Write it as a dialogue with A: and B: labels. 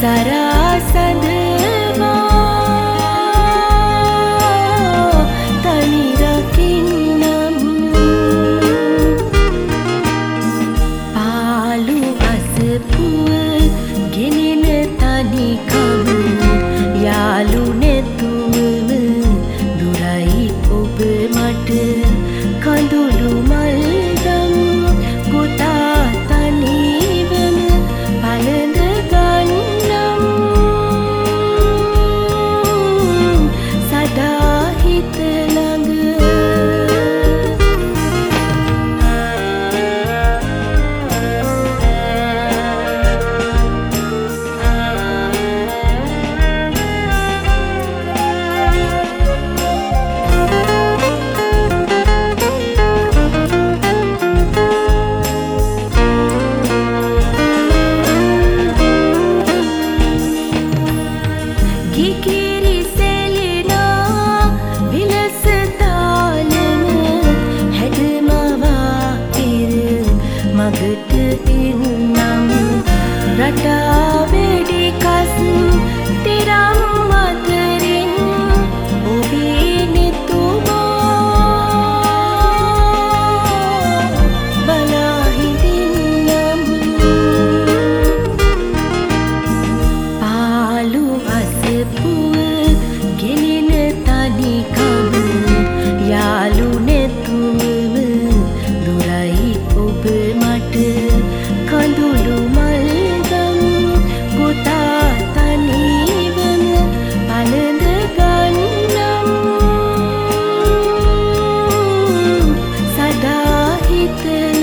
A: සරසඳවා තනි රකින්නම් පාළු අසපුව ගෙනෙන තනිකම යාළු නැතුවම දුරයි ඔබ මට කඳුළු මල්දම් ගොතා තනිවම පළඳ ගන්නම් සදා හිත ළඟ කිකිරි සෙලෙනා විලස තාලම හැඩමවා පෙර මගට එන්නම් රටා වෙඩි කස් තිරම් අතරින් ඔබේ නෙතුමා බලා හිඳින්නම් පාළු අසපුව ගෙනෙන තනිකම යාළු නැතුවම දුරයි ඔබ මට කඳුළු මල්දම් ගොතා තනිවම පළඳ ගන්නම් සදා හිත